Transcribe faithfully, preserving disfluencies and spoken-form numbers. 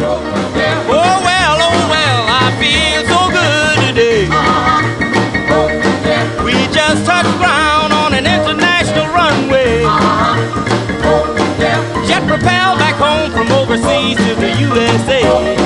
Oh well, oh well, I feel so good today. We just touched ground on an international runway. Jet propelled back home from overseas to the U S A.